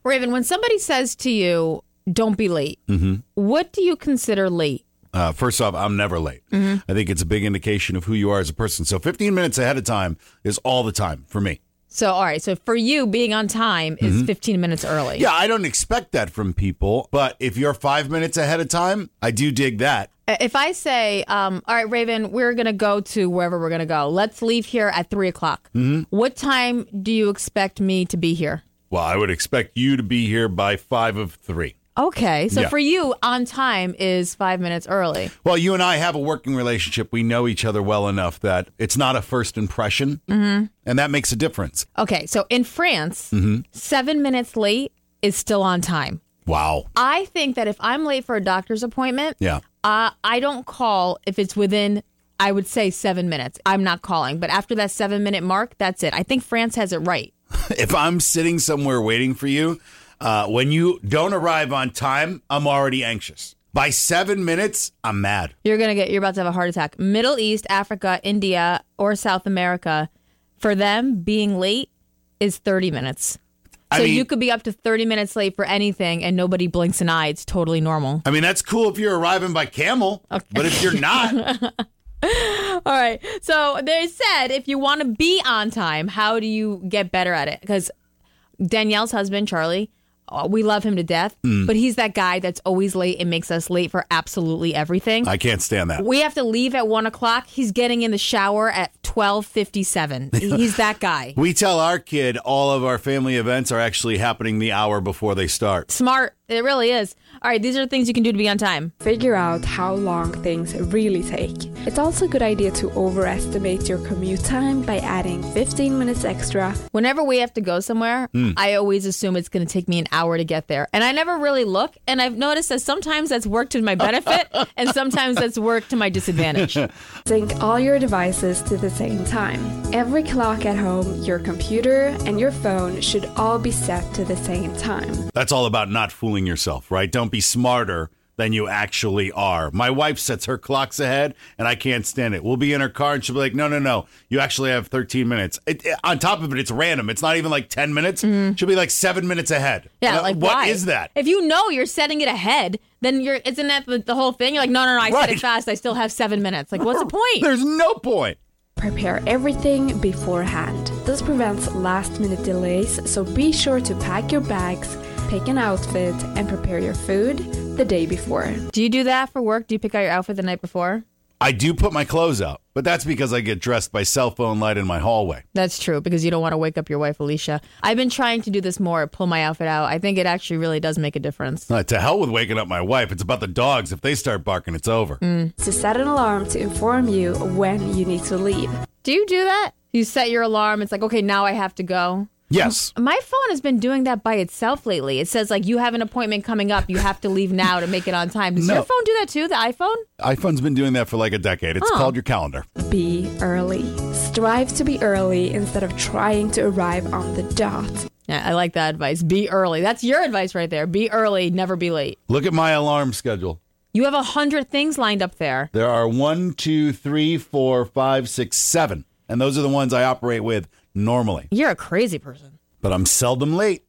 Raven, when somebody says to you, don't be late, what do you consider late? First off, I'm never late. I think it's a big indication of who you are as a person. So 15 minutes ahead of time is all the time for me. So, all right. So for you, being on time is 15 minutes early. Yeah, I don't expect that from people. But if you're 5 minutes ahead of time, I do dig that. If I say, all right, Raven, we're going to go to wherever we're going to go. Let's leave here at 3 o'clock. What time do you expect me to be here? Well, I would expect you to be here by 5 of 3. Okay. So for you, on time is 5 minutes early. Well, you and I have a working relationship. We know each other well enough that it's not a first impression. And that makes a difference. Okay. So in France, 7 minutes late is still on time. Wow. I think that if I'm late for a doctor's appointment, I don't call if it's within, I would say, 7 minutes. I'm not calling. But after that 7-minute mark, that's it. I think France has it right. If I'm sitting somewhere waiting for you, when you don't arrive on time, I'm already anxious. By 7 minutes, I'm mad. You're about to have a heart attack. Middle East, Africa, India, or South America, for them, being late is 30 minutes. So you could be up to 30 minutes late for anything and nobody blinks an eye. It's totally normal. I mean, that's cool if you're arriving by camel, but if you're not... All right. So they said if you want to be on time, how do you get better at it? Because Danielle's husband, Charlie, we love him to death, but he's that guy that's always late and makes us late for absolutely everything. I can't stand that. We have to leave at 1 o'clock. He's getting in the shower at 12:57. He's that guy. We tell our kid all of our family events are actually happening the hour before they start. Smart. It really is. All right, these are things you can do to be on time. Figure out how long things really take. It's also a good idea to overestimate your commute time by adding 15 minutes extra. Whenever we have to go somewhere, I always assume it's going to take me an hour to get there. And I never really look. And I've noticed that sometimes that's worked to my benefit and sometimes that's worked to my disadvantage. Sync all your devices to the same time. Every clock at home, your computer, and your phone should all be set to the same time. That's all about not fooling yourself, right? Don't be smarter than you actually are. My wife sets her clocks ahead, and I can't stand it. We'll be in her car, and she'll be like, no, you actually have 13 minutes. On top of it, it's random. It's not even like 10 minutes. She'll be like 7 minutes ahead. Yeah, like what why? is that? If you know you're setting it ahead, then isn't that the whole thing? You're like, no, I set it fast. I still have 7 minutes. Like, what's the point? There's no point. Prepare everything beforehand. This prevents last-minute delays, so be sure to pack your bags, pick an outfit, and prepare your food the day before. Do you do that for work? Do you pick out your outfit the night before? I do put my clothes out, but that's because I get dressed by cell phone light in my hallway. That's true, because you don't want to wake up your wife, Alicia. I've been trying to do this more, pull my outfit out. I think it actually really does make a difference. To hell with waking up my wife. It's about the dogs. If they start barking, it's over. To set an alarm to inform you when you need to leave. Do you do that? You set your alarm. It's like, okay, now I have to go. Yes. My phone has been doing that by itself lately. It says, like, you have an appointment coming up. You have to leave now to make it on time. Does your phone do that too, the iPhone? iPhone's been doing that for like a decade. It's called your calendar. Be early. Strive to be early instead of trying to arrive on the dot. Yeah, I like that advice. Be early. That's your advice right there. Be early, never be late. Look at my alarm schedule. You have 100 things lined up there. There are 1, 2, 3, 4, 5, 6, 7. And those are the ones I operate with normally. You're a crazy person. But I'm seldom late.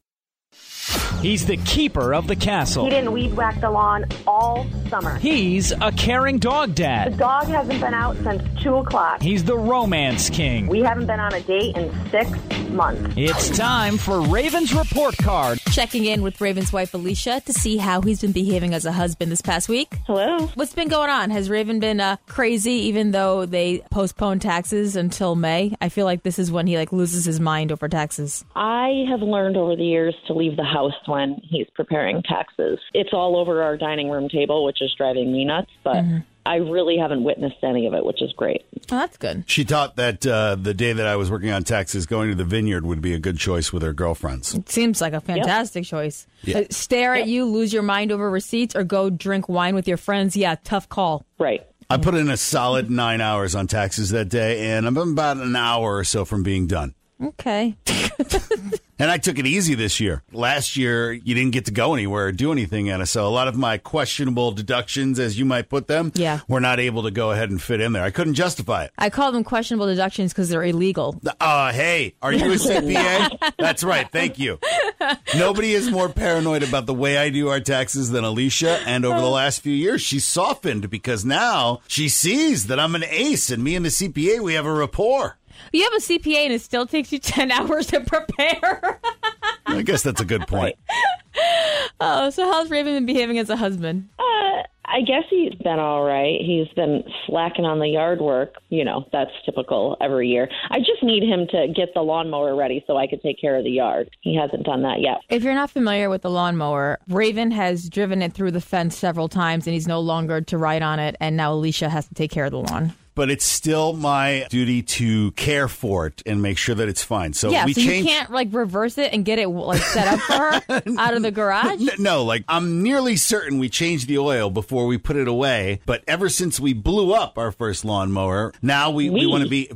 He's the keeper of the castle. He didn't weed whack the lawn all summer. He's a caring dog The dad. dog hasn't been out since 2 o'clock. He's the romance king. We haven't been on a date in 6 months. It's time for Raven's Report Card. Checking in with Raven's wife, Alicia, to see how he's been behaving as a husband this past week. Hello? What's been going on? Has Raven been crazy, even though they postponed taxes until May? I feel like this is when he loses his mind over taxes. I have learned over the years to leave the house when he's preparing taxes. It's all over our dining room table, which is driving me nuts, but I really haven't witnessed any of it, which is great. Oh, that's good. She thought that the day that I was working on taxes, going to the vineyard would be a good choice with her girlfriends. It seems like a fantastic choice. Yeah. Stare at you, lose your mind over receipts, or go drink wine with your friends. Yeah, tough call. Right. I put in a solid 9 hours on taxes that day, and I'm about an hour or so from being done. Okay. And I took it easy this year. Last year, you didn't get to go anywhere or do anything, Anna. So a lot of my questionable deductions, as you might put them, were not able to go ahead and fit in there. I couldn't justify it. I call them questionable deductions because they're illegal. Hey, are you a CPA? That's right. Thank you. Nobody is more paranoid about the way I do our taxes than Alicia. And over the last few years, she's softened because now she sees that I'm an ace and me and the CPA, we have a rapport. You have a CPA and it still takes you 10 hours to prepare. I guess that's a good point. Oh, so how's Raven been behaving as a husband? I guess he's been all right. He's been slacking on the yard work. You know, that's typical every year. I just need him to get the lawnmower ready so I could take care of the yard. He hasn't done that yet. If you're not familiar with the lawnmower, Raven has driven it through the fence several times and he's no longer to ride on it. And now Alicia has to take care of the lawn. But it's still my duty to care for it and make sure that it's fine. So yeah, we so you can't like reverse it and get it like set up for her out of the garage? No, like I'm nearly certain we changed the oil before we put it away. But ever since we blew up our first lawnmower, now we want to be...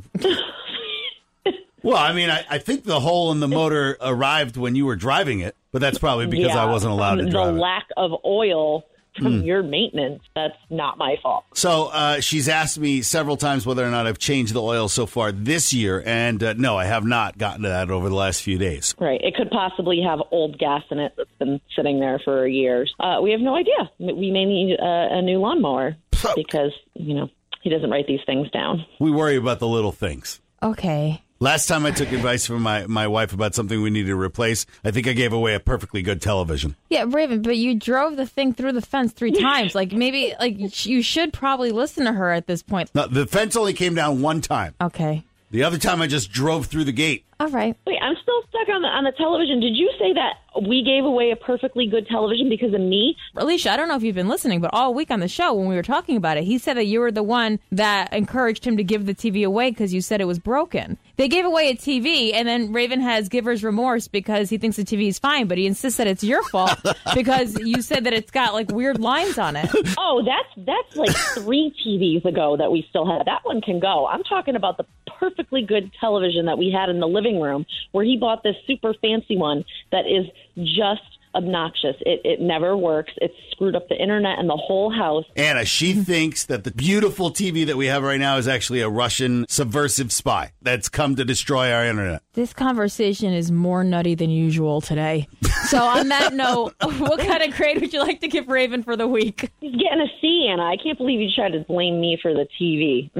Well, I mean, I think the hole in the motor arrived when you were driving it, but that's probably because I wasn't allowed to drive it. The lack of oil from your maintenance, that's not my fault. So she's asked me several times whether or not I've changed the oil so far this year, and no, I have not gotten to that over the last few days. Right. It could possibly have old gas in it that's been sitting there for years. We have no idea. We may need a new lawnmower because, you know, he doesn't write these things down. We worry about the little things. Okay. Last time I took advice from my wife about something we needed to replace, I think I gave away a perfectly good television. Yeah, Raven, but you drove the thing through the fence 3 times. Like, maybe, like, you should probably listen to her at this point. No, the fence only came down one time. Okay. The other time I just drove through the gate. All right. Wait, I'm still stuck on the television. Did you say that we gave away a perfectly good television because of me? Alicia, I don't know if you've been listening, but all week on the show when we were talking about it, he said that you were the one that encouraged him to give the TV away because you said it was broken. They gave away a TV, and then Raven has giver's remorse because he thinks the TV is fine, but he insists that it's your fault because you said that it's got, like, weird lines on it. Oh, that's like 3 TVs ago that we still had. That one can go. I'm talking about the perfectly good television that we had in the living room where he bought this super fancy one that is just obnoxious. It never works. It's screwed up the internet and the whole house. Anna, she thinks that the beautiful TV that we have right now is actually a Russian subversive spy that's come to destroy our internet. This conversation is more nutty than usual today. So on that note, what kind of grade would you like to give Raven for the week? He's getting a C, Anna. I can't believe you tried to blame me for the TV.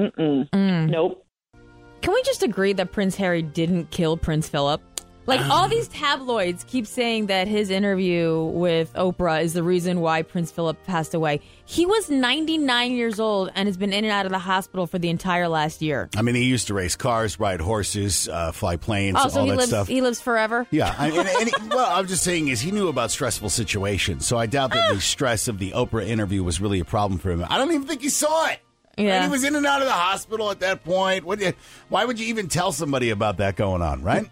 Nope. Can we just agree that Prince Harry didn't kill Prince Philip? Like, all these tabloids keep saying that his interview with Oprah is the reason why Prince Philip passed away. He was 99 years old and has been in and out of the hospital for the entire last year. I mean, he used to race cars, ride horses, fly planes, all that stuff. He lives forever? Yeah. Well, I'm just saying is he knew about stressful situations, so I doubt that the stress of the Oprah interview was really a problem for him. I don't even think he saw it. Yeah. And he was in and out of the hospital at that point. Why would you even tell somebody about that going on, right?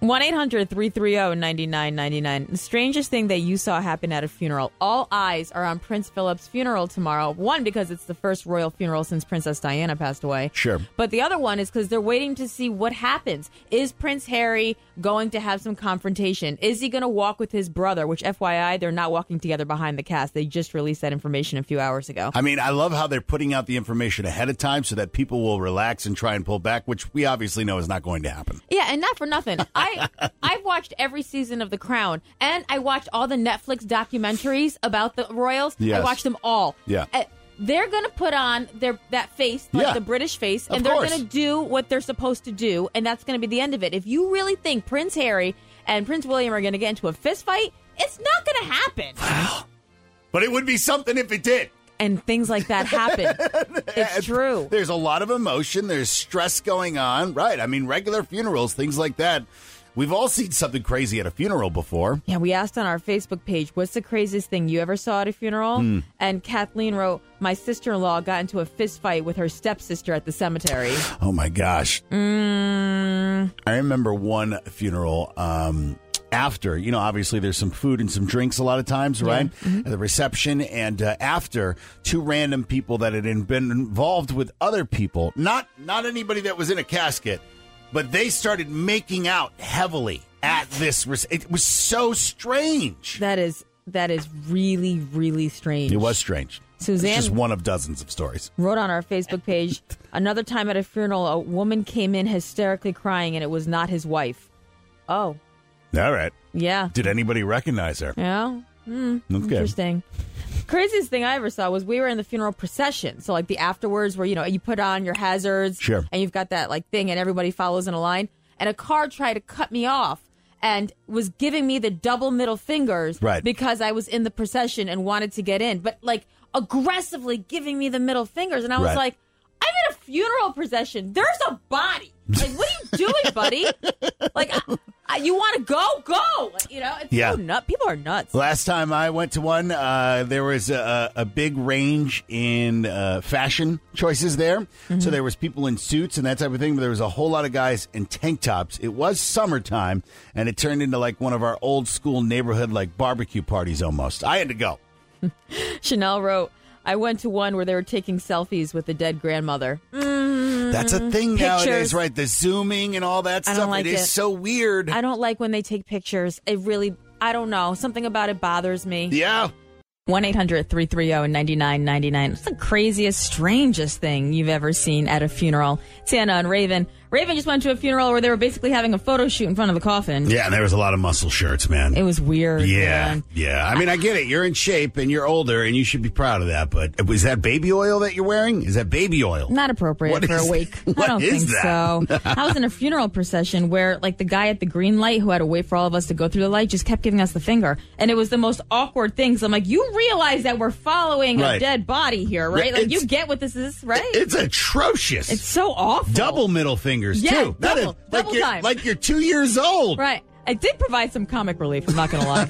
1-800-330-9999. The strangest thing that you saw happen at a funeral. All eyes are on Prince Philip's funeral tomorrow. One, because it's the first royal funeral since Princess Diana passed away. Sure. But the other one is because they're waiting to see what happens. Is Prince Harry going to have some confrontation? Is he going to walk with his brother? Which, FYI, they're not walking together behind the cast. They just released that information a few hours ago. I mean, I love how they're putting out the information ahead of time so that people will relax and try and pull back, which we obviously know is not going to happen. Yeah, and not for nothing. I've watched every season of The Crown, and I watched all the Netflix documentaries about the royals. Yes. I watched them all. Yeah. They're going to put on that face, like the British face, and they're going to do what they're supposed to do, and that's going to be the end of it. If you really think Prince Harry and Prince William are going to get into a fist fight, it's not going to happen. But it would be something if it did. And things like that happen. It's true. There's a lot of emotion. There's stress going on. Right. I mean, regular funerals, things like that. We've all seen something crazy at a funeral before. Yeah, we asked on our Facebook page, what's the craziest thing you ever saw at a funeral? And Kathleen wrote, my sister-in-law got into a fist fight with her stepsister at the cemetery. Oh, my gosh. I remember one funeral after, obviously there's some food and some drinks a lot of times, right? At the reception. And after, 2 random people that had been involved with other people, not anybody that was in a casket, but they started making out heavily at this. It was so strange. That is really, really strange. It was strange. Suzanne it's just one of dozens of stories. Wrote on our Facebook page, another time at a funeral, a woman came in hysterically crying, and it was not his wife. Oh. All right. Yeah. Did anybody recognize her? Yeah. Okay. Interesting. Craziest thing I ever saw was we were in the funeral procession. So like the afterwards where, you put on your hazards. Sure. And you've got that like thing and everybody follows in a line. And a car tried to cut me off and was giving me the double middle fingers. Right. Because I was in the procession and wanted to get in. But like aggressively giving me the middle fingers. And I was like, I'm in a funeral procession. There's a body. Like, what are you doing, buddy? Like, you want to go? Go. It's so nuts. People are nuts. Last time I went to one, there was a big range in fashion choices there. Mm-hmm. So there was people in suits and that type of thing, but there was a whole lot of guys in tank tops. It was summertime, and it turned into like one of our old school neighborhood like barbecue parties almost. I had to go. Chanel wrote, I went to one where they were taking selfies with the dead grandmother. That's a thing nowadays, right? The zooming and all that stuff. Like it is so weird. I don't like when they take pictures. It really, I don't know. Something about it bothers me. Yeah. 1-800-330-9999. What's the craziest, strangest thing you've ever seen at a funeral? It's Anna and Raven. Raven just went to a funeral where they were basically having a photo shoot in front of the coffin. Yeah, and there was a lot of muscle shirts, man. It was weird. Yeah, man. yeah. I mean, I get it. You're in shape and you're older, and you should be proud of that. But was that baby oil that you're wearing? Is that baby oil? Not appropriate for a wake. I don't think so. I was in a funeral procession where, like, the guy at the green light who had to wait for all of us to go through the light just kept giving us the finger, and it was the most awkward thing. So I'm like, you realize that we're following a dead body here, right? Like, you get what this is, right? It's atrocious. It's so awful. Double middle fingers, too. Double time. Like you're 2 years old. Right. I did provide some comic relief, I'm not going to lie.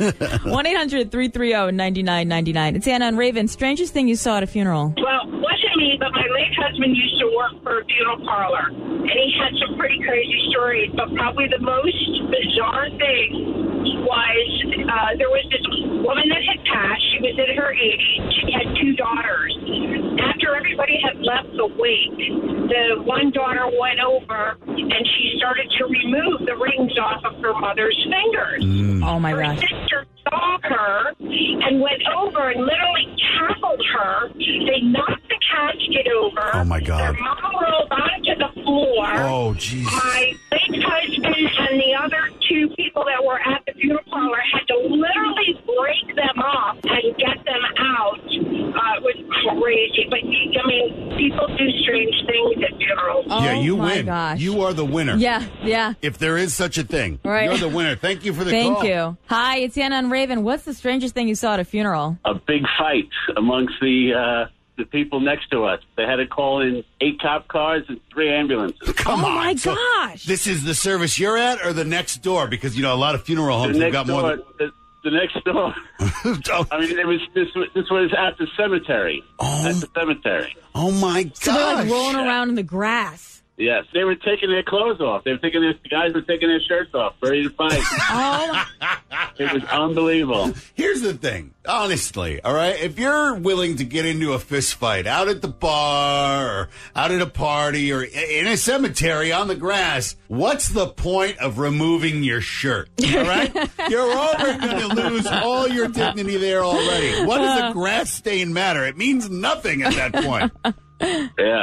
1-800-330-9999. It's Anna and Raven. Strangest thing you saw at a funeral? Well, wasn't me, but my late husband used to work for a funeral parlor, and he had some pretty crazy stories, but probably the most bizarre thing was there was this woman that had passed. She was in her 80s. She had 2 daughters. After everybody had left the wake, the one daughter went over, and she started to remove the rings off of her mother's fingers. Oh, my gosh. Her sister saw her and went over and literally tackled her. They knocked the casket over. Oh, my God. Their mom rolled onto the floor. Oh, jeez. My late husband and the other 2 people that were at the funeral parlor had to literally break them up and get them out. It was crazy. But, I mean, people do strange things at funerals. Yeah, you my win. Gosh. You are the winner. Yeah. If there is such a thing, right. You're the winner. Thank you for the call. Thank you. Hi, it's Anna and Raven. What's the strangest thing you saw at a funeral? A big fight amongst the people next to us. They had to call in 8 cop cars and 3 ambulances. Come on. Oh, my So gosh. this is the service you're at or the next door? Because, a lot of funeral homes have got more than... The next door. I mean, this was at the cemetery. At the cemetery. Oh, my gosh. So they're like rolling around in the grass. Yes, they were taking their clothes off. The guys were taking their shirts off, ready to fight. It was unbelievable. Here's the thing, honestly, all right? If you're willing to get into a fist fight out at the bar or out at a party or in a cemetery on the grass, what's the point of removing your shirt, all right? You're already going to lose all your dignity there already. What does a grass stain matter? It means nothing at that point. Yeah.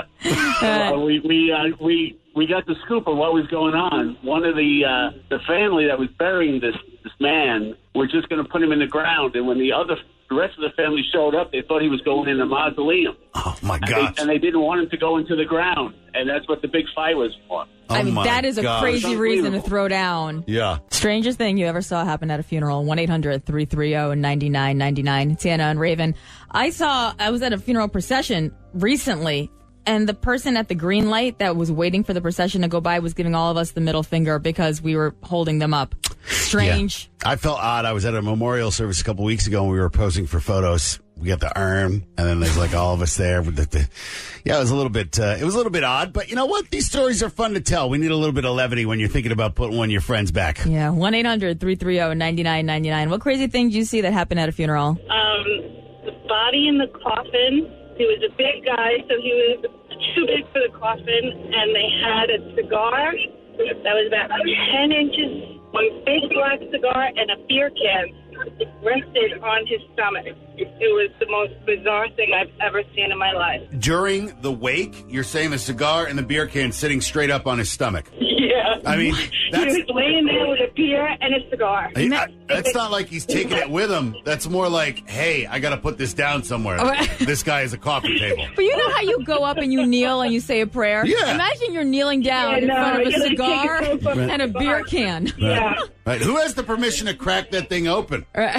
We got the scoop of what was going on. One of the family that was burying this man were just going to put him in the ground, and when the rest of the family showed up, they thought he was going in the mausoleum. Oh my God! And they didn't want him to go into the ground, and that's what the big fight was for. I mean, that is a crazy reason to throw down. Yeah. Strangest thing you ever saw happen at a funeral. 1-800-330-9999. It's Anna and Raven. I was at a funeral procession recently, and the person at the green light that was waiting for the procession to go by was giving all of us the middle finger because we were holding them up. Strange. Yeah. I felt odd. I was at a memorial service a couple weeks ago, and we were posing for photos. We got the urn, and then there's like all of us there. With it was a little bit. It was a little bit odd, but you know what? These stories are fun to tell. We need a little bit of levity when you're thinking about putting one of your friends back. Yeah, 1-800-330-9999. What crazy thing did you see that happened at a funeral? The body in the coffin. He was a big guy, so he was too big for the coffin, and they had a cigar that was about 10 inches, one big black cigar and a beer can rested on his stomach. It was the most bizarre thing I've ever seen in my life. During the wake, you're saying the cigar and the beer can sitting straight up on his stomach. Yeah. I mean, he was laying there with a beer and a cigar. That's not like he's taking it with him. That's more like, hey, I got to put this down somewhere. This guy is a coffee table. But you know how you go up and you kneel and you say a prayer? Yeah. Imagine you're kneeling down in front of a cigar and a beer can. Yeah. Right. Who has the permission to crack that thing open? I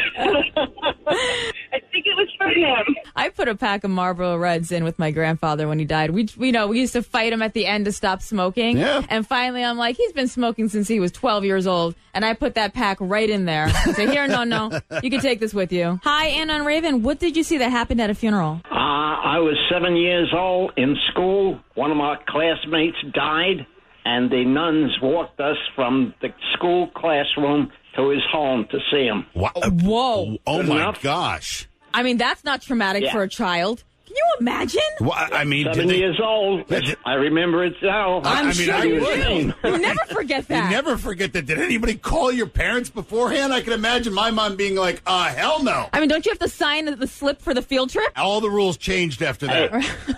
think it was for him. I put a pack of Marlboro Reds in with my grandfather when he died. We used to fight him at the end to stop smoking. Yeah. And finally, I'm like, he's been smoking since he was 12 years old. And I put that pack right in there. I say, here, no, you can take this with you. Hi, Ann on Raven. What did you see that happened at a funeral? I was 7 years old in school. One of my classmates died, and the nuns walked us from the school classroom to his home to see him. Wow. Whoa. Oh, Good my enough? gosh. I mean, that's not traumatic Yeah. for a child. Can you imagine? Well, I mean, 7 years old. I remember it now. I'm sure I you would. do. You never forget that. You never forget that. Did anybody call your parents beforehand? I can imagine my mom being like, hell no. I mean, don't you have to sign the slip for the field trip? All the rules changed after that.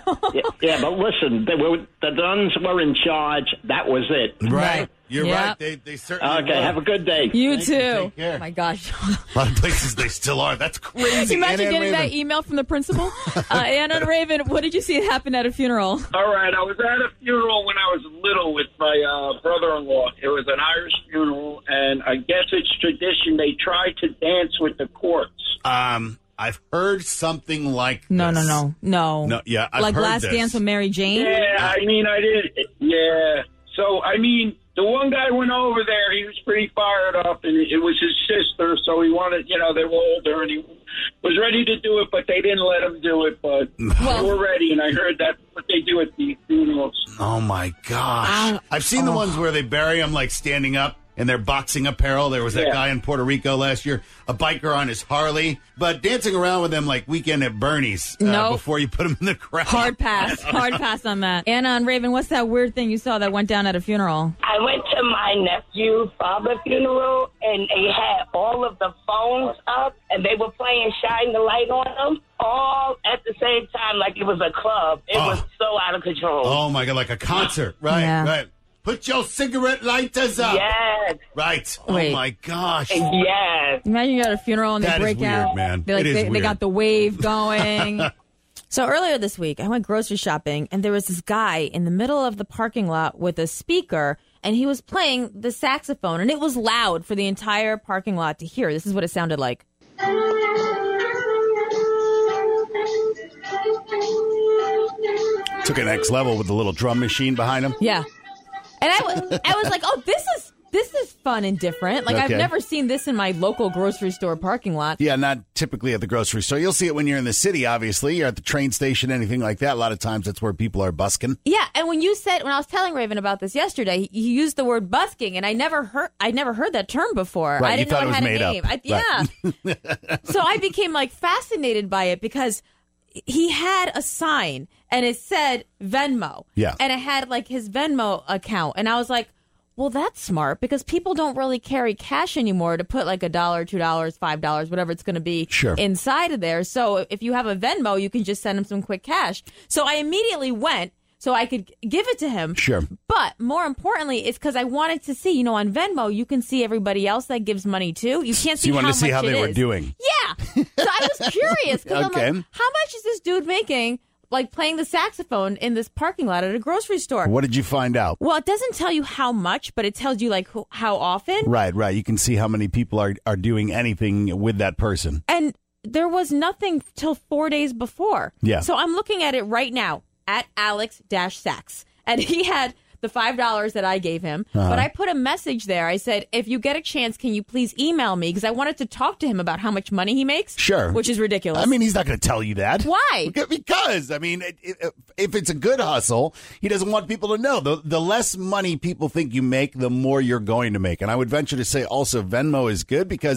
Yeah, but listen, the nuns were in charge. That was it. Right. You're Yep. right. They certainly Okay, were. have a good day. You Thank too. you. Take care. Oh my gosh. A lot of places they still are. That's crazy. Imagine Ann getting Raven. that email from the principal. Ann on Raven, what did you see happen at a funeral? All right, I was at a funeral when I was little with my brother-in-law. It was an Irish funeral, and I guess it's tradition. They try to dance with the corpse. I've heard something like No. this. No, yeah, I've like heard Last this. Dance with Mary Jane? Yeah, I mean, I did. Yeah. So, I mean, the one guy went over there. He was pretty fired up, and it was his sister, so he wanted, they were older, and he was ready to do it, but they didn't let him do it, but they were ready, and I heard that's what they do at these funerals. Oh, my gosh. I've seen the ones where they bury them, like, standing up in their boxing apparel. There was that guy in Puerto Rico last year, a biker on his Harley, but dancing around with them like Weekend at Bernie's before you put him in the crowd. Hard pass on that. Anna on Raven, what's that weird thing you saw that went down at a funeral? I went to my nephew's father's funeral, and they had all of the phones up, and they were playing Shine the Light on them, all at the same time like it was a club. It was so out of control. Oh, my God, like a concert. Right. Put your cigarette lighters up. Yes. Right. Wait. Oh, my gosh. Yes. Imagine you're at a funeral and they That is break weird, out. man. They, like, It is they weird. got the wave going. So earlier this week, I went grocery shopping, and there was this guy in the middle of the parking lot with a speaker, and he was playing the saxophone, and it was loud for the entire parking lot to hear. This is what it sounded like. Took it next level with the little drum machine behind him. Yeah. And I was like, oh, this is fun and different. Like, Okay. I've never seen this in my local grocery store parking lot. Yeah, not typically at the grocery store. You'll see it when you're in the city, obviously. You're at the train station, anything like that. A lot of times that's where people are busking. Yeah, and when I was telling Raven about this yesterday, he used the word busking, and I never heard that term before. Right, I didn't you thought know it it was had made a name. up. Yeah. So I became like fascinated by it because he had a sign and it said Venmo. Yeah. And it had like his Venmo account, and I was like, well, that's smart because people don't really carry cash anymore to put like $1, $2, $5, whatever it's going to be inside of there. So if you have a Venmo, you can just send him some quick cash. So I immediately went so I could give it to him. Sure. But more importantly, it's because I wanted to see, on Venmo, you can see everybody else that gives money too. You can't see you wanted how to see much how they it were is. doing. Yeah. So I was curious because Okay. I'm like, how much is this dude making, like playing the saxophone in this parking lot at a grocery store? What did you find out? Well, it doesn't tell you how much, but it tells you like how often. Right. You can see how many people are doing anything with that person. And there was nothing till 4 days before. Yeah. So I'm looking at it right now at Alex-Sax. And he had the $5 that I gave him. But I put a message there. I said, if you get a chance, can you please email me? Because I wanted to talk to him about how much money he makes. Sure. Which is ridiculous. I mean, he's not going to tell you that. Why? Because, I mean, if it's a good hustle, he doesn't want people to know. The less money people think you make, the more you're going to make. And I would venture to say also Venmo is good because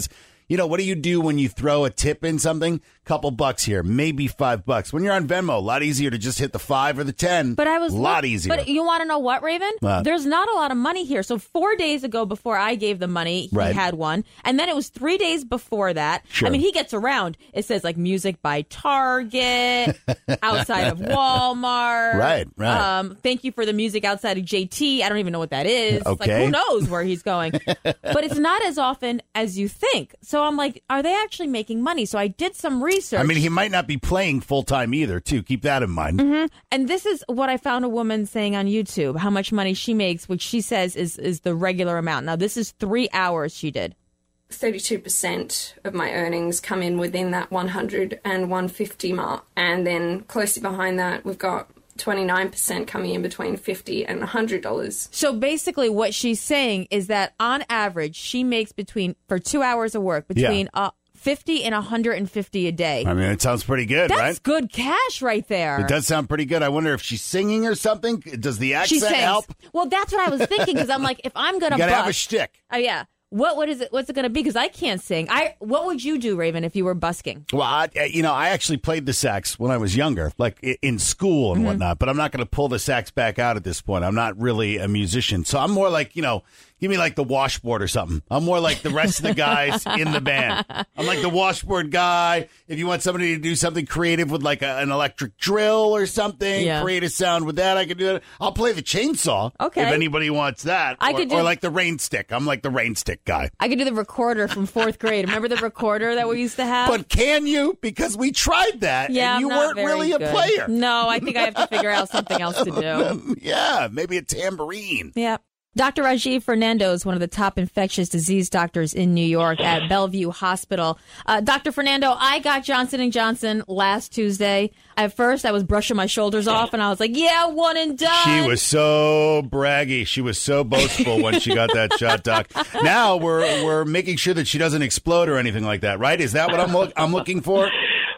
what do you do when you throw a tip in something? Couple bucks here, maybe $5. When you're on Venmo, a lot easier to just hit the 5 or the 10. But I was a lot easier. But you want to know what, Raven? There's not a lot of money here. So 4 days ago, before I gave the money, he had one, and then it was 3 days before that. Sure. I mean, he gets around. It says like music by Target, outside of Walmart. Right. Thank you for the music outside of JT. I don't even know what that is. Okay. Like, who knows where he's going? But it's not as often as you think. So I'm like, are they actually making money? So I did some research. I mean, he might not be playing full time either, too. Keep that in mind. Mm-hmm. And this is what I found a woman saying on YouTube, how much money she makes, which she says is the regular amount. Now, this is 3 hours she did. 32% of my earnings come in within that 100 and 150 mark. And then closely behind that, we've got 29% coming in between $50 and $100. So basically what she's saying is that on average, she makes for 2 hours of work, between $50 and $150 a day. I mean, it sounds pretty good, right? That's good cash right there. It does sound pretty good. I wonder if she's singing or something. Does the accent She sings. help? Well, that's what I was thinking, because I'm like, if I'm going to You got to have a shtick. Oh, yeah. What's it going to be? Because I can't sing. What would you do, Raven, if you were busking? Well, I actually played the sax when I was younger, like in school and whatnot, but I'm not going to pull the sax back out at this point. I'm not really a musician. So I'm more like, give me like the washboard or something. I'm more like the rest of the guys in the band. I'm like the washboard guy. If you want somebody to do something creative with like an electric drill or something, create a sound with that, I can do it. I'll play the chainsaw if anybody wants that. Or like the rain stick. I'm like the rain stick guy. I could do the recorder from 4th grade. Remember the recorder that we used to have? But can you? Because we tried that, and you weren't really a player. No, I think I have to figure out something else to do. Yeah, maybe a tambourine. Yeah. Dr. Rajiv Fernando is one of the top infectious disease doctors in New York at Bellevue Hospital. Dr. Fernando, I got Johnson & Johnson last Tuesday. At first, I was brushing my shoulders off, and I was like, yeah, one and done. She was so braggy. She was so boastful when she got that shot, Doc. Now we're making sure that she doesn't explode or anything like that, right? Is that what I'm looking for?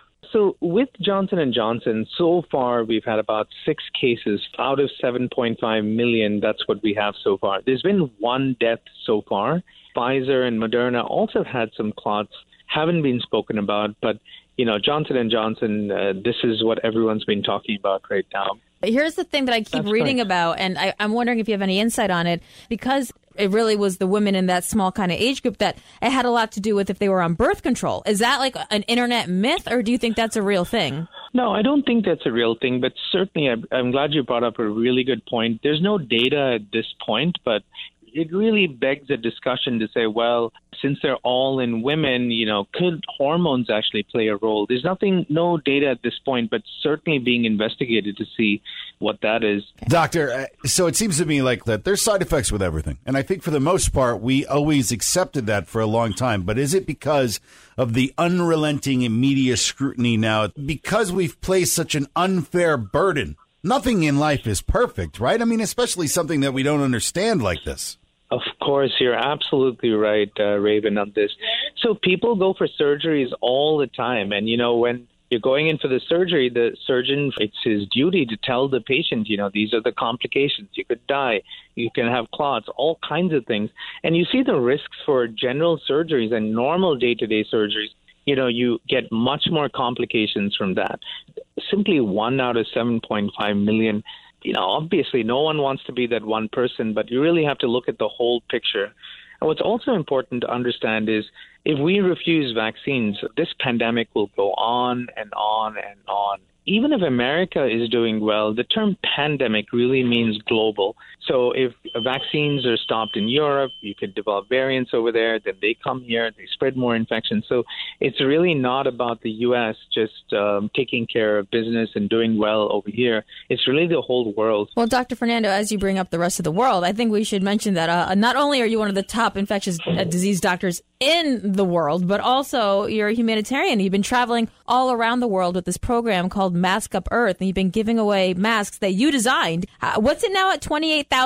So with Johnson & Johnson, so far we've had about 6 cases out of 7.5 million. That's what we have so far. There's been 1 death so far. Pfizer and Moderna also had some clots, haven't been spoken about. But, Johnson & Johnson, this is what everyone's been talking about right now. Here's the thing that I keep reading about, and I'm wondering if you have any insight on it, because it really was the women in that small kind of age group that it had a lot to do with if they were on birth control. Is that like an internet myth, or do you think that's a real thing? No, I don't think that's a real thing, but certainly I'm glad you brought up a really good point. There's no data at this point, but it really begs a discussion to say, well, since they're all in women, could hormones actually play a role? There's no data at this point, but certainly being investigated to see what that is. Doctor, so it seems to me like that there's side effects with everything. And I think for the most part, we always accepted that for a long time. But is it because of the unrelenting media scrutiny now? Because we've placed such an unfair burden? Nothing in life is perfect, right? I mean, especially something that we don't understand like this. Of course, you're absolutely right, Raven, on this. So people go for surgeries all the time. And, when you're going in for the surgery, the surgeon, it's his duty to tell the patient, these are the complications. You could die. You can have clots, all kinds of things. And you see the risks for general surgeries and normal day-to-day surgeries. You get much more complications from that. Simply 1 out of 7.5 million. Obviously no one wants to be that one person, but you really have to look at the whole picture. And what's also important to understand is if we refuse vaccines, this pandemic will go on and on and on. Even if America is doing well, the term pandemic really means global. So if vaccines are stopped in Europe, you could develop variants over there, then they come here, they spread more infections. So it's really not about the U.S. just taking care of business and doing well over here. It's really the whole world. Well, Dr. Fernando, as you bring up the rest of the world, I think we should mention that not only are you one of the top infectious disease doctors in the world, but also you're a humanitarian. You've been traveling all around the world with this program called Mask Up Earth, and you've been giving away masks that you designed. What's it now at 28,000 masks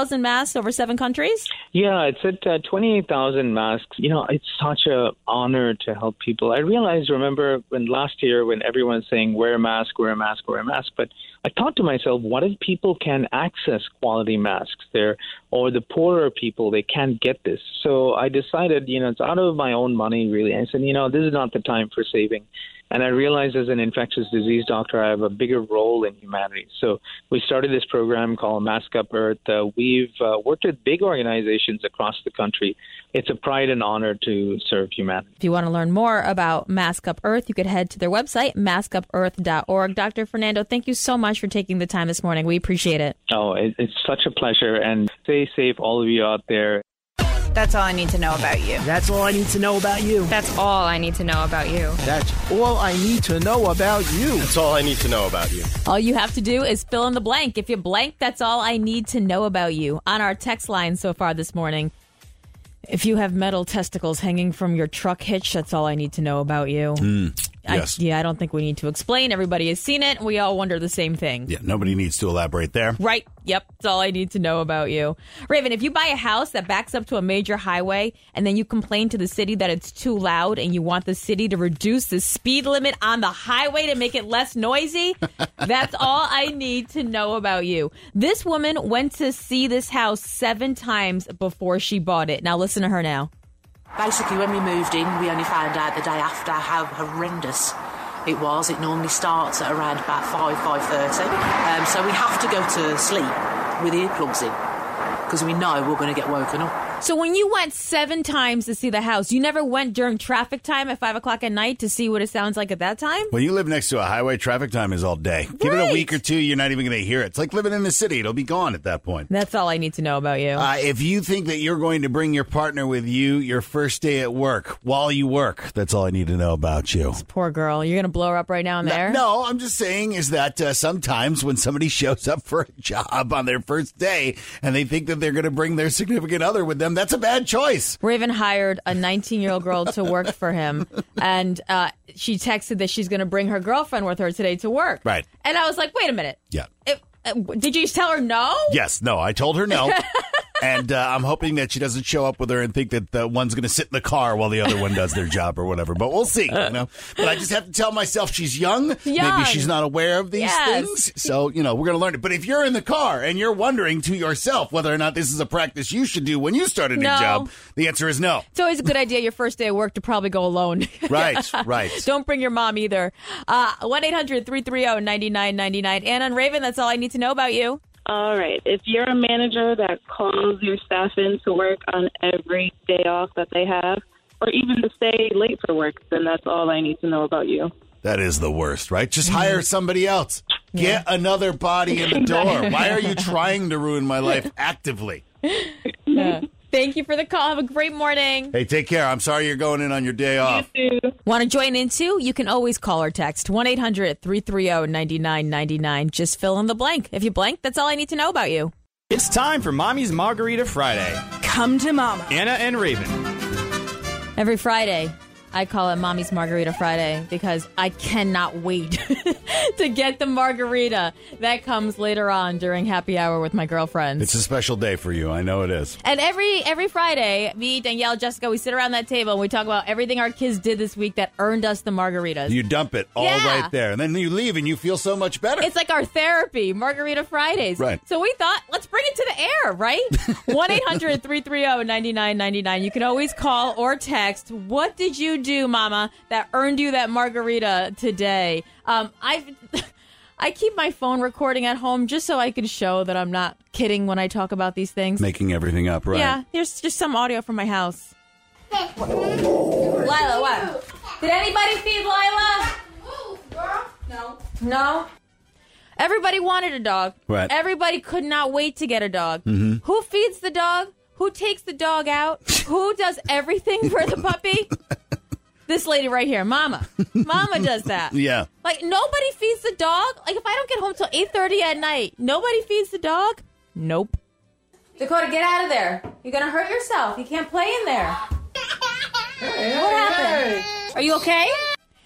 masks over 7 countries? Yeah, it's at 28,000 masks. It's such an honor to help people. I realized, remember, last year when everyone was saying, wear a mask, wear a mask, wear a mask. But I thought to myself, what if people can access quality masks there, or the poorer people, they can't get this? So I decided, it's out of my own money, really. I said, this is not the time for saving. And I realized as an infectious disease doctor, I have a bigger role in humanity. So we started this program called Mask Up Earth. We've worked with big organizations across the country. It's a pride and honor to serve humanity. If you want to learn more about Mask Up Earth, you could head to their website, maskupearth.org. Dr. Fernando, thank you so much for taking the time this morning. We appreciate it. Oh, it's such a pleasure. And stay safe, all of you out there. That's all I need to know about you. That's all I need to know about you. That's all I need to know about you. That's all I need to know about you. That's all I need to know about you. All you have to do is fill in the blank. If you blank, that's all I need to know about you. On our text line so far this morning, if you have metal testicles hanging from your truck hitch, that's all I need to know about you. Yes. I don't think we need to explain. Everybody has seen it. We all wonder the same thing. Yeah, nobody needs to elaborate there. Right. Yep. That's all I need to know about you. Raven, if you buy a house that backs up to a major highway and then you complain to the city that it's too loud and you want the city to reduce the speed limit on the highway to make it less noisy, that's all I need to know about you. This woman went to see this house 7 times before she bought it. Now listen to her now. Basically, when we moved in, we only found out the day after how horrendous it was. It normally starts at around about 5:30. So we have to go to sleep with earplugs in because we know we're going to get woken up. So when you went 7 times to see the house, you never went during traffic time at 5 o'clock at night to see what it sounds like at that time? When you live next to a highway, traffic time is all day. Give it a week or 2, you're not even going to hear it. It's like living in the city. It'll be gone at that point. That's all I need to know about you. If you think that you're going to bring your partner with you your first day at work while you work, that's all I need to know about you. This poor girl. You're going to blow her up right now and there? No, I'm just saying is that sometimes when somebody shows up for a job on their first day and they think that they're going to bring their significant other with them, that's a bad choice. Raven hired a 19-year-old girl to work for him, and she texted that she's going to bring her girlfriend with her today to work. Right. And I was like, wait a minute. Yeah. Did you tell her no? Yes. No, I told her no. And I'm hoping that she doesn't show up with her and think that the one's going to sit in the car while the other one does their job or whatever. But we'll see. But I just have to tell myself she's young. Maybe she's not aware of these things. So, we're going to learn it. But if you're in the car and you're wondering to yourself whether or not this is a practice you should do when you start a new job, the answer is no. It's always a good idea your first day of work to probably go alone. Right. Don't bring your mom either. 1-800-330-9999. Anna and Raven, that's all I need to know about you. All right. If you're a manager that calls your staff in to work on every day off that they have, or even to stay late for work, then that's all I need to know about you. That is the worst, right? Just hire somebody else. Get another body in the door. Why are you trying to ruin my life actively? Thank you for the call. Have a great morning. Hey, take care. I'm sorry you're going in on your day off. You too. Want to join in too? You can always call or text 1-800-330-9999. Just fill in the blank. If you blank, that's all I need to know about you. It's time for Mommy's Margarita Friday. Come to Mama. Anna and Raven. Every Friday, I call it Mommy's Margarita Friday because I cannot wait to get the margarita that comes later on during happy hour with my girlfriends. It's a special day for you. I know it is. And every Friday, me, Danielle, Jessica, we sit around that table and we talk about everything our kids did this week that earned us the margaritas. You dump it all right there. And then you leave and you feel so much better. It's like our therapy, Margarita Fridays. Right. So we thought, let's bring it to the air, right? 1-800-330-9999. You can always call or text. What did you do, Mama, that earned you that margarita today? I keep my phone recording at home just so I can show that I'm not kidding when I talk about these things. Making everything up, right? Yeah, here's just some audio from my house. Lila, what? Did anybody feed Lila? No? Everybody wanted a dog. Right. Everybody could not wait to get a dog. Mm-hmm. Who feeds the dog? Who takes the dog out? Who does everything for the puppy? This lady right here, Mama. Mama does that. Yeah. Like, nobody feeds the dog? Like, if I don't get home till 8:30 at night, nobody feeds the dog? Nope. Dakota, get out of there. You're going to hurt yourself. You can't play in there. What happened? Are you okay?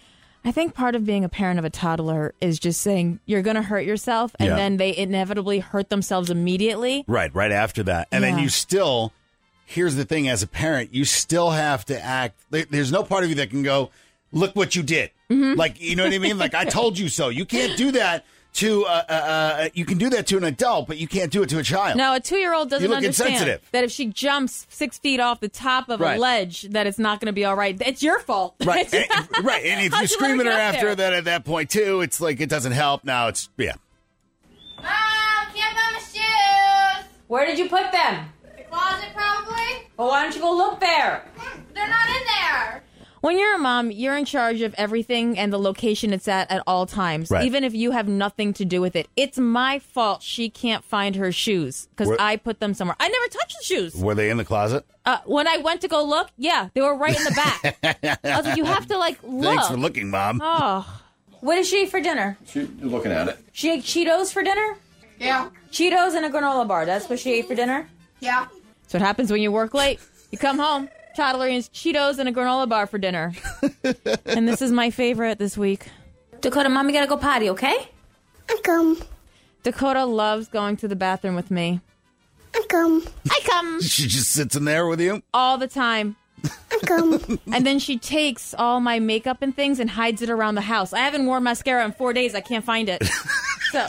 I think part of being a parent of a toddler is just saying you're going to hurt yourself, and then they inevitably hurt themselves immediately. Right after that. And then you still, here's the thing, as a parent, you still have to act. There's no part of you that can go, look what you did. Like, you know what I mean? Like, I told you so. You can't do that to, you can do that to an adult, but you can't do it to a child. No, a 2-year-old doesn't understand insensitive. that if she jumps 6 feet off the top of a ledge, that it's not going to be all right. It's your fault. Right. And if you scream at her after that at that point, too, it's like it doesn't help. Now it's, Mom, can't find my shoes. Where did you put them? The closet, probably. Well, why don't you go look there? They're not in there. When you're a mom, you're in charge of everything and the location it's at all times, even if you have nothing to do with it. It's my fault she can't find her shoes because I put them somewhere. I never touched the shoes. Were they in the closet? When I went to go look, they were right in the back. I was like, you have to, look. Thanks for looking, Mom. Oh. What did she eat for dinner? She's looking at it. She ate Cheetos for dinner? Yeah. Cheetos and a granola bar. That's what she ate for dinner? Yeah. That's what happens when you work late. You come home. Toddler eats Cheetos and a granola bar for dinner. And this is my favorite this week. Dakota, Mommy gotta go potty, okay? I come. Dakota loves going to the bathroom with me. I come. I come. She just sits in there with you? All the time. I come. And then she takes all my makeup and things and hides it around the house. I haven't worn mascara in 4 days. I can't find it. So.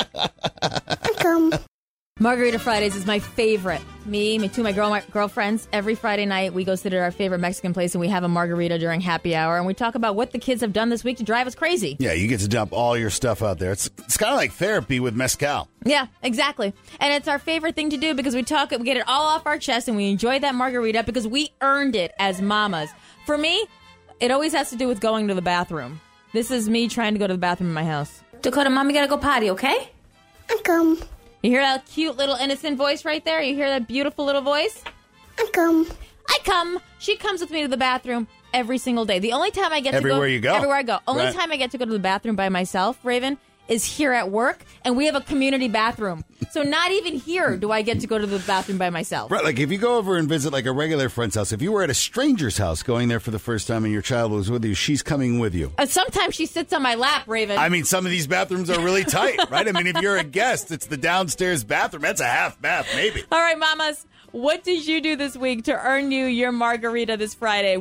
I come. Margarita Fridays is my favorite. Me, my girlfriends, every Friday night we go sit at our favorite Mexican place and we have a margarita during happy hour and we talk about what the kids have done this week to drive us crazy. Yeah, you get to dump all your stuff out there. It's kind of like therapy with mezcal. Yeah, exactly. And it's our favorite thing to do because we get it all off our chest and we enjoy that margarita because we earned it as mamas. For me, it always has to do with going to the bathroom. This is me trying to go to the bathroom in my house. Dakota, Mommy gotta go potty, okay? I come. You hear that cute little innocent voice right there? You hear that beautiful little voice? I come. I come. She comes with me to the bathroom every single day. The only time I get to go... Everywhere you go. Everywhere I go. Only time I get to go to the bathroom by myself, Raven, is here at work, and we have a community bathroom. So not even here do I get to go to the bathroom by myself. Right, like if you go over and visit like a regular friend's house, if you were at a stranger's house going there for the first time and your child was with you, she's coming with you. Sometimes she sits on my lap, Raven. I mean, some of these bathrooms are really tight, right? I mean, if you're a guest, it's the downstairs bathroom. That's a half bath, maybe. All right, mamas. What did you do this week to earn you your margarita this Friday?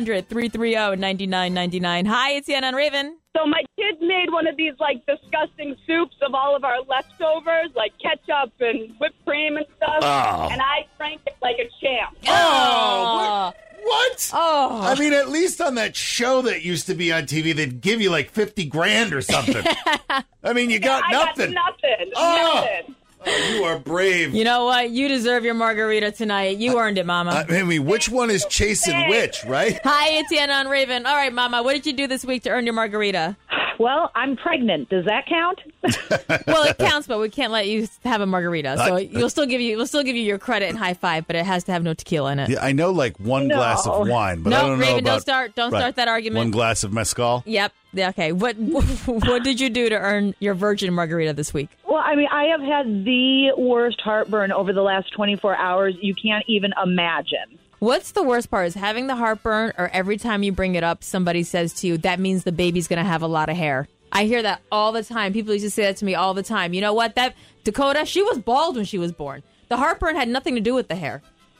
1-800-330-9999. Hi, it's Yana and Raven. So my kids made one of these, disgusting soups of all of our leftovers, like ketchup and whipped cream and stuff. Oh. And I drank it like a champ. Oh, what? Oh. I mean, at least on that show that used to be on TV, they'd give you like $50,000 or something. I mean, you got nothing. I got nothing. Oh. Nothing. Oh, you are brave. You know what? You deserve your margarita tonight. You earned it, Mama. I mean, which one is chasing which, right? Hi, it's Anna on Raven. All right, Mama, what did you do this week to earn your margarita? Well, I'm pregnant. Does that count? Well, it counts, but we can't let you have a margarita. So we'll still give you your credit and high five, but it has to have no tequila in it. Yeah, I know like one glass of wine, but I don't know Raven, about... don't start that argument. One glass of mezcal? Yep. Okay. What did you do to earn your virgin margarita this week? Well, I mean, I have had the worst heartburn over the last 24 hours. You can't even imagine. What's the worst part? Is having the heartburn, or every time you bring it up, somebody says to you, that means the baby's going to have a lot of hair? I hear that all the time. People used to say that to me all the time. You know what? That Dakota, she was bald when she was born. The heartburn had nothing to do with the hair.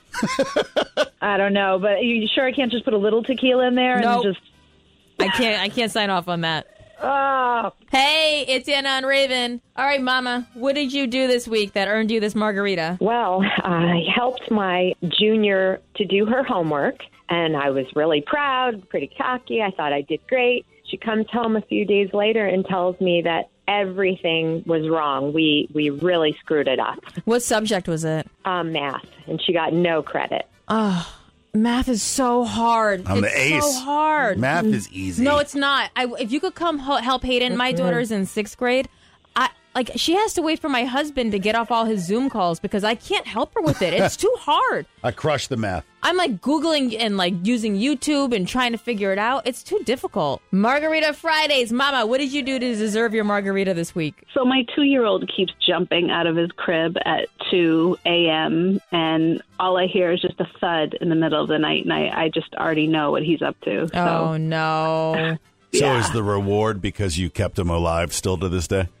I don't know, but are you sure I can't just put a little tequila in there and just... I can't sign off on that. Oh. Hey, it's Anna and Raven. All right, Mama, what did you do this week that earned you this margarita? Well, I helped my junior to do her homework, and I was really proud, pretty cocky. I thought I did great. She comes home a few days later and tells me that everything was wrong. We really screwed it up. What subject was it? Math, and she got no credit. Oh. Math is so hard. I'm the ace. So hard. Math is easy. No, it's not. If you could come help Hayden, my daughter's in 6th grade. She has to wait for my husband to get off all his Zoom calls because I can't help her with it. It's too hard. I crushed the math. I'm Googling and using YouTube and trying to figure it out. It's too difficult. Margarita Fridays. Mama, what did you do to deserve your margarita this week? So my 2-year-old keeps jumping out of his crib at 2 a.m. and all I hear is just a thud in the middle of the night, and I just already know what he's up to. So. Oh, no. So is the reward because you kept him alive still to this day?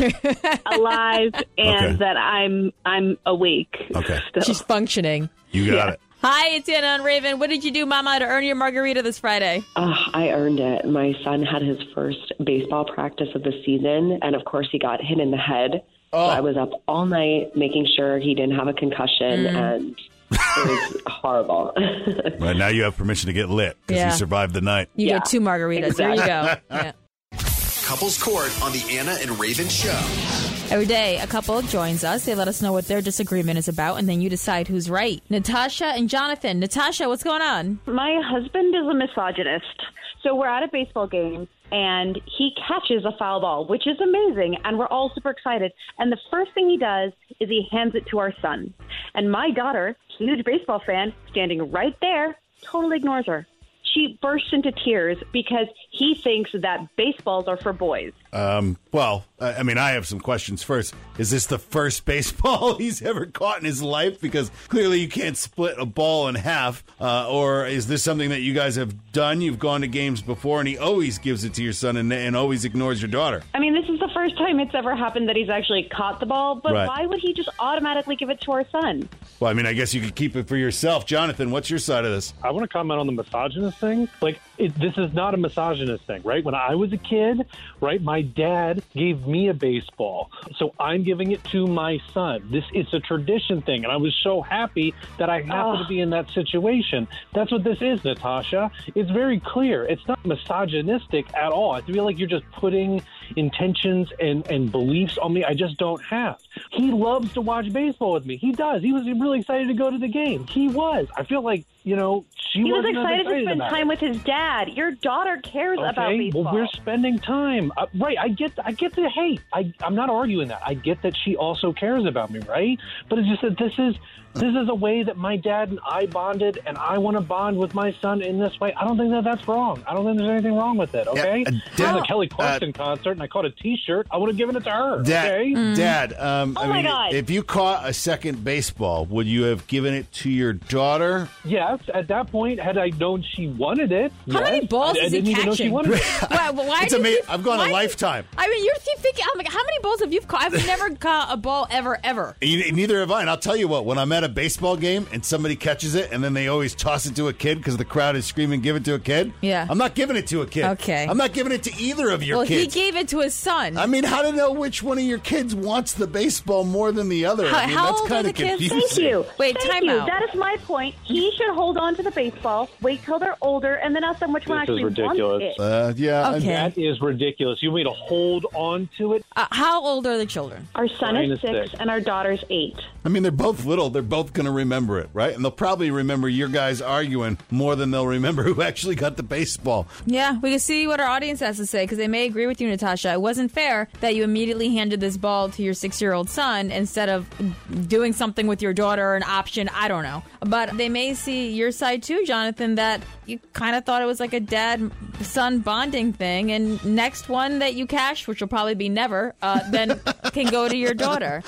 Alive and Okay. that I'm awake. Okay. Still. She's functioning. You got it. Hi, it's Anna and Raven. What did you do, Mama, to earn your margarita this Friday? I earned it. My son had his first baseball practice of the season, and of course he got hit in the head. So I was up all night making sure he didn't have a concussion, and it was horrible. Right, now you have permission to get lit because Yeah. you survived the night. You get 2 margaritas. There you go. Yeah. Couples Court on the Anna and Raven Show. Every day, a couple joins us. They let us know what their disagreement is about, and then you decide who's right. Natasha and Jonathan. Natasha, what's going on? My husband is a misogynist. So we're at a baseball game, and he catches a foul ball, which is amazing, and we're all super excited. And the first thing he does is he hands it to our son. And my daughter, huge baseball fan, standing right there, totally ignores her. She bursts into tears because he thinks that baseballs are for boys. Well, I mean, I have some questions. First, is this the first baseball he's ever caught in his life? Because clearly you can't split a ball in half. Or is this something that you guys have done? You've gone to games before, and he always gives it to your son and always ignores your daughter. I mean, this is the first time it's ever happened that he's actually caught the ball, but Right. why would he just automatically give it to our son? Well, I mean, I guess you could keep it for yourself. Jonathan, what's your side of this? I want to comment on the misogynist thing. Like, this is not a misogynist thing, right? When I was a kid, right, my dad gave me a baseball, so I'm giving it to my son. It's a tradition thing, and I was so happy that I happened to be in that situation. That's what this is, Natasha. It's very clear. It's not misogynistic at all. I feel like you're just putting intentions and beliefs on me I just don't have. He loves to watch baseball with me. He does. He was really excited to go to the game. He was. I feel like, you know, He was wasn't as excited to spend about time it. with his dad. Your daughter cares about baseball. Well, we're spending time. Right, I get the hate. I'm not arguing that. I get that she also cares about me, right? But it's just that this is a way that my dad and I bonded, and I want to bond with my son in this way. I don't think that that's wrong. I don't think there's anything wrong with it, okay? There's a Kelly Clarkson concert, and I caught a T-shirt. I would have given it to her, okay? Dad, I my mean, God. if you caught a second baseball, would you have given it to your daughter? Yes, at that point, had I known she wanted it. How many yes. balls I is he didn't even know she catching? wanted it. Why It's do you amazing. think- I've gone why a do you- lifetime. I mean, you're thinking, I'm like, how many balls have you caught? I've never caught a ball ever. Neither have I. And I'll tell you what, when I'm at a baseball game and somebody catches it and then they always toss it to a kid because the crowd is screaming, give it to a kid. Yeah. I'm not giving it to a kid. Okay. I'm not giving it to either of your Well, kids. he gave it to his son. I mean, how to know which one of your kids wants the baseball more than the other? I mean, How that's old are kind the of kids? confusing. Thank you. Wait, Thank time you. out. That is my point. He should hold on to the baseball, wait till they're older, and then ask them which one This is actually ridiculous. wants it. Yeah. Okay. That is ridiculous. You want me to hold on to it? How old are the children? Our son Mine is is 6, six. and our daughter's 8. I mean, they're both little. They're both going to remember it, right? And they'll probably remember your guys arguing more than they'll remember who actually got the baseball. Yeah, we can see what our audience has to say because they may agree with you, Natasha. It wasn't fair that you immediately handed this ball to your 6-year-old son instead of doing something with your daughter or an option. I don't know. But they may see your side too, Jonathan, that you kind of thought it was like a dad-son bonding thing. And next one that you cash, which will probably be never, then can go to your daughter.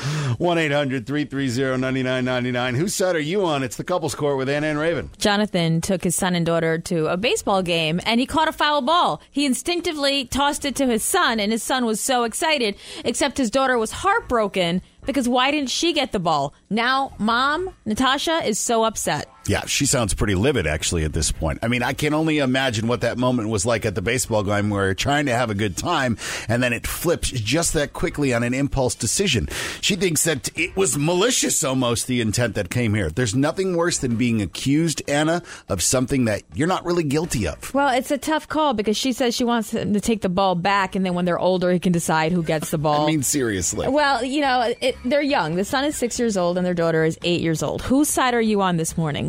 1-800-330-9999. Whose side are you on? It's the Couples Court with Anna and Raven. Jonathan took his son and daughter to a baseball game, and he caught a foul ball. He instinctively tossed it to his son, and his son was so excited, except his daughter was heartbroken because why didn't she get the ball? Now, Mom, Natasha, is so upset. Yeah, she sounds pretty livid, actually, at this point. I mean, I can only imagine what that moment was like at the baseball game where you're trying to have a good time, and then it flips just that quickly on an impulse decision. She thinks that it was malicious, almost, the intent that came here. There's nothing worse than being accused, Anna, of something that you're not really guilty of. Well, it's a tough call because she says she wants him to take the ball back, and then when they're older, he can decide who gets the ball. I mean, seriously. Well, you know, they're young. The son is 6 years old, and their daughter is 8 years old. Whose side are you on this morning?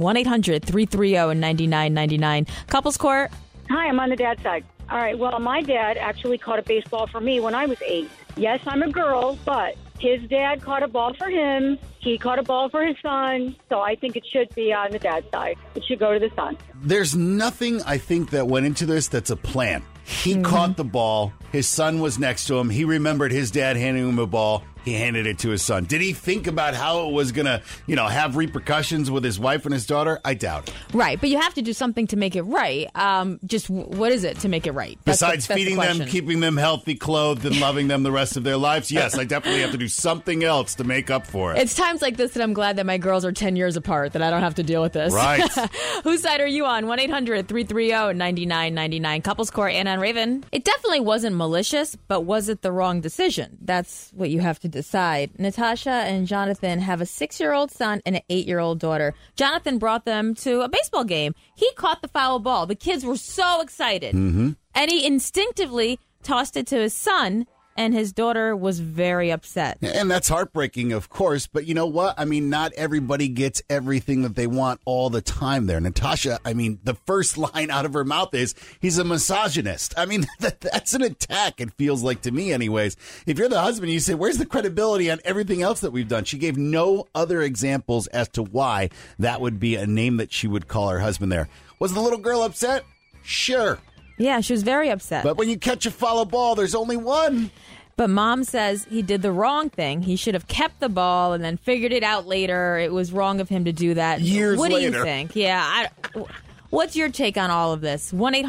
1-800-330-9999. Couples Court. Hi, I'm on the dad's side. All right, well, my dad actually caught a baseball for me when I was 8. Yes, I'm a girl, but his dad caught a ball for him. He caught a ball for his son. So I think it should be on the dad's side. It should go to the son. There's nothing, I think, that went into this that's a plan. He caught the ball. His son was next to him. He remembered his dad handing him a ball. he handed it to his son. Did he think about how it was going to, have repercussions with his wife and his daughter? I doubt it. Right, but you have to do something to make it right. What is it to make it right? Besides feeding them, keeping them healthy, clothed, and loving them the rest of their lives, yes, I definitely have to do something else to make up for it. It's times like this that I'm glad that my girls are 10 years apart, that I don't have to deal with this. Right. Whose side are you on? 1-800-330-9999. Couples Court, Anna and Raven. It definitely wasn't malicious, but was it the wrong decision? That's what you have to decide. Natasha and Jonathan have a 6-year-old son and an 8-year-old daughter. Jonathan brought them to a baseball game. He caught the foul ball. The kids were so excited. Mm-hmm. And he instinctively tossed it to his son, and his daughter was very upset. And that's heartbreaking, of course. But you know what? I mean, not everybody gets everything that they want all the time there. Natasha, the first line out of her mouth is, he's a misogynist. I mean, that's an attack, it feels like to me anyways. If you're the husband, you say, where's the credibility on everything else that we've done? She gave no other examples as to why that would be a name that she would call her husband there. Was the little girl upset? Sure. Yeah, she was very upset. But when you catch a foul ball, there's only one. But Mom says he did the wrong thing. He should have kept the ball and then figured it out later. It was wrong of him to do that. Years later. What do you think? Yeah. What's your take on all of this?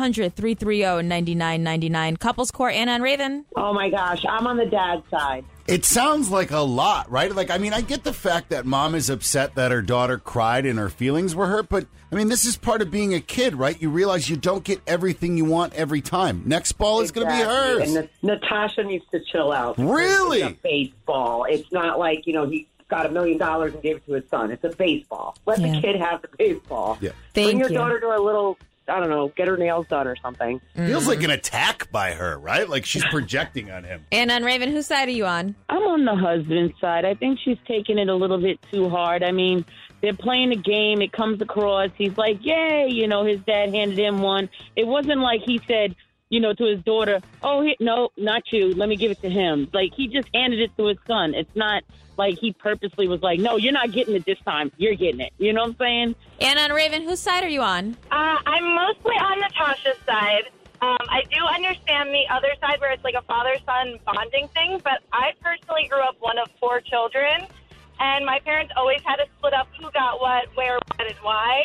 1-800-330-9999. Couples Court, Anna and Raven. Oh, my gosh. I'm on the dad's side. It sounds like a lot, right? I get the fact that Mom is upset that her daughter cried and her feelings were hurt, but, this is part of being a kid, right? You realize you don't get everything you want every time. Next ball is going to be hers. And Natasha needs to chill out. Really? It's a baseball. It's not like, he got $1 million and gave it to his son. It's a baseball. Let the kid have the baseball. Yeah. Bring your daughter to a little, I don't know, get her nails done or something. Feels like an attack by her, right? Like she's projecting on him. Anna and Raven, whose side are you on? I'm on the husband's side. I think she's taking it a little bit too hard. They're playing a game. It comes across. He's like, yay, his dad handed him one. It wasn't like he said, to his daughter, no, not you. Let me give it to him. Like, he just handed it to his son. It's not like he purposely was like, no, you're not getting it this time. You're getting it. You know what I'm saying? Anna and Raven, whose side are you on? I'm mostly on Natasha's side. I do understand the other side where it's like a father-son bonding thing, but I personally grew up one of 4 children, and my parents always had to split up who got what, where, when, and why.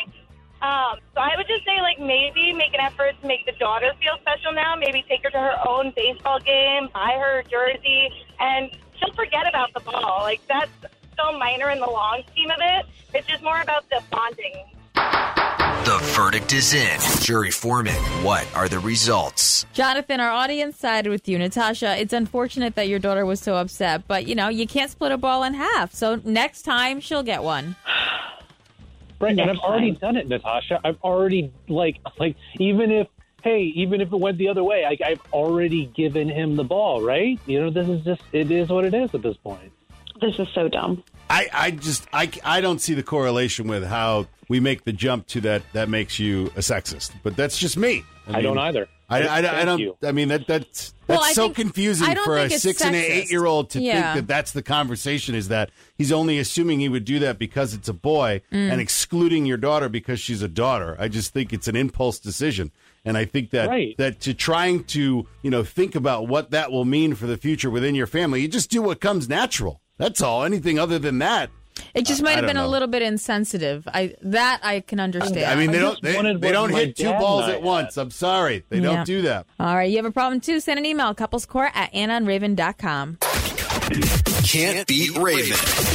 So I would just say, maybe make an effort to make the daughter feel special now. Maybe take her to her own baseball game, buy her a jersey, and she'll forget about the ball. That's so minor in the long scheme of it. It's just more about the bonding. The verdict is in. Jury foreman, what are the results? Jonathan, our audience sided with you. Natasha, it's unfortunate that your daughter was so upset, but, you can't split a ball in half. So next time, she'll get one. Right, and I've already done it, Natasha. I've already, even if it went the other way, I've already given him the ball, right? This is just, it is what it is at this point. This is so dumb. I don't see the correlation with how we make the jump to that makes you a sexist, but that's just me. I don't either. I don't. That's so confusing for a 6 and an 8-year-old to think that that's the conversation. Is that he's only assuming he would do that because it's a boy and excluding your daughter because she's a daughter. I just think it's an impulse decision, and I think that that to trying to think about what that will mean for the future within your family, you just do what comes natural. That's all. Anything other than that. It just might have been a little bit insensitive. I can understand. They don't hit 2 balls at once. I'm sorry. They don't do that. All right. You have a problem, too? Send an email, couplescourt@AnnaandRaven.com. Can't beat Raven.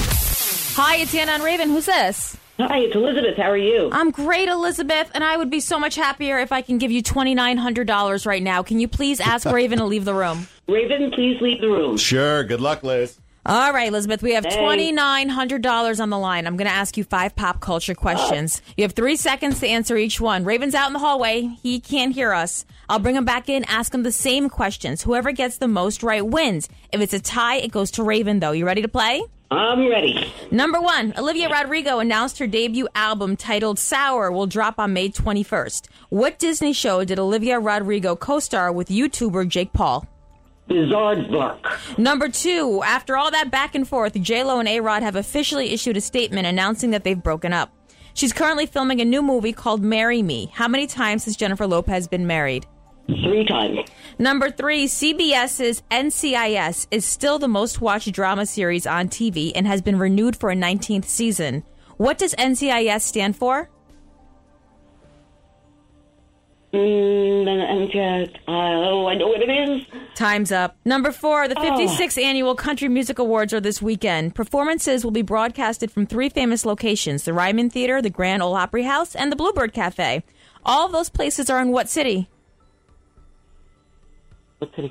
Hi, it's Anna and Raven. Who's this? Hi, it's Elizabeth. How are you? I'm great, Elizabeth, and I would be so much happier if I can give you $2,900 right now. Can you please ask Raven to leave the room? Raven, please leave the room. Sure. Good luck, Liz. All right, Elizabeth, we have $2,900 on the line. I'm going to ask you 5 pop culture questions. You have 3 seconds to answer each one. Raven's out in the hallway. He can't hear us. I'll bring him back in, ask him the same questions. Whoever gets the most right wins. If it's a tie, it goes to Raven, though. You ready to play? I'm ready. Number 1, Olivia Rodrigo announced her debut album titled Sour will drop on May 21st. What Disney show did Olivia Rodrigo co-star with YouTuber Jake Paul? Aardvark. Number 2, after all that back and forth, J-Lo and A-Rod have officially issued a statement announcing that they've broken up. She's currently filming a new movie called Marry Me. How many times has Jennifer Lopez been married? 3 times. Number 3, CBS's NCIS is still the most watched drama series on TV and has been renewed for a 19th season. What does NCIS stand for? I know what it is. Time's up. Number 4, the 56th Annual Country Music Awards are this weekend. Performances will be broadcasted from 3 famous locations, the Ryman Theater, the Grand Ole Opry House, and the Bluebird Cafe. All of those places are in what city? What city?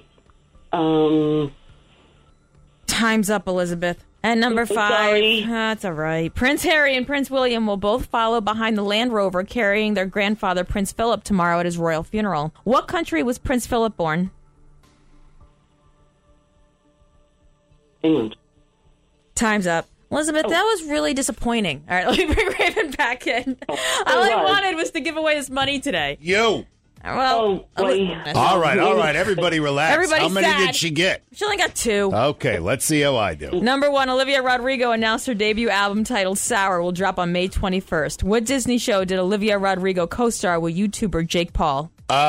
Time's up, Elizabeth. And number 5, that's all right. Prince Harry and Prince William will both follow behind the Land Rover carrying their grandfather, Prince Philip, tomorrow at his royal funeral. What country was Prince Philip born? England. Time's up. Elizabeth, that was really disappointing. All right, let me bring Raven back in. All I wanted was to give away this money today. You. Well, all right. Everybody relax. Everybody's How many sad. did she get? She only got 2. Okay, let's see how I do. Number 1, Olivia Rodrigo announced her debut album titled Sour will drop on May 21st. What Disney show did Olivia Rodrigo co-star with YouTuber Jake Paul?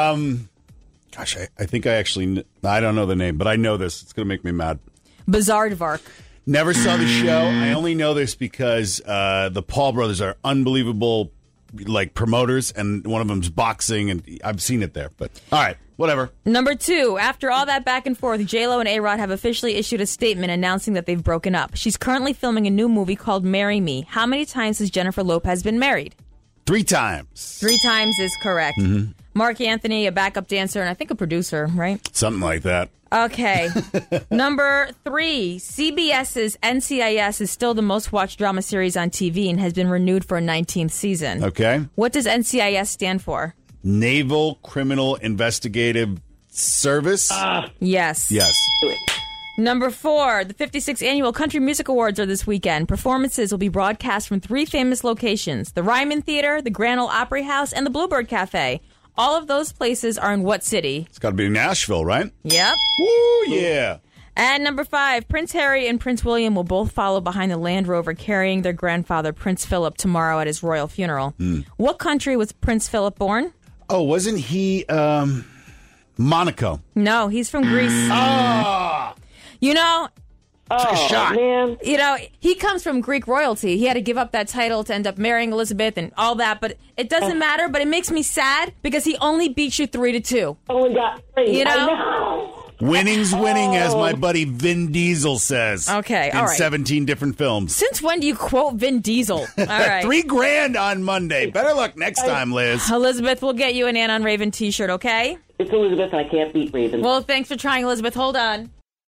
Gosh, I think I don't know the name, but I know this. It's going to make me mad. Bizarrevark. Never saw the show. I only know this because the Paul brothers are unbelievable promoters, and one of them's boxing, and I've seen it there. But all right, whatever. Number 2, after all that back and forth, J-Lo and A-Rod have officially issued a statement announcing that they've broken up. She's currently filming a new movie called Marry Me. How many times has Jennifer Lopez been married? 3 times. 3 times is correct. Mm-hmm. Mark Anthony, a backup dancer, and I think a producer, right? Something like that. Okay. Number 3, CBS's NCIS is still the most watched drama series on TV and has been renewed for a 19th season. Okay. What does NCIS stand for? Naval Criminal Investigative Service? Yes. Yes. Number 4, the 56th Annual Country Music Awards are this weekend. Performances will be broadcast from 3 famous locations, the Ryman Theater, the Grand Ole Opry House, and the Bluebird Cafe. All of those places are in what city? It's got to be Nashville, right? Yep. Woo, yeah. And number 5, Prince Harry and Prince William will both follow behind the Land Rover carrying their grandfather, Prince Philip, tomorrow at his royal funeral. What country was Prince Philip born? Oh, wasn't he Monaco? No, he's from Greece. You know... man. You know, he comes from Greek royalty. He had to give up that title to end up marrying Elizabeth and all that, but it doesn't matter, but it makes me sad because he only beat you 3-2. Only got 3. You know? I know. Winning's winning, as my buddy Vin Diesel says. Okay, all in right. 17 different films. Since when do you quote Vin Diesel? All right. $3,000 on Monday. Better luck next time, Liz. Elizabeth, we'll get you an Ann on Raven t-shirt, okay? It's Elizabeth, and I can't beat Raven. Well, thanks for trying, Elizabeth. Hold on.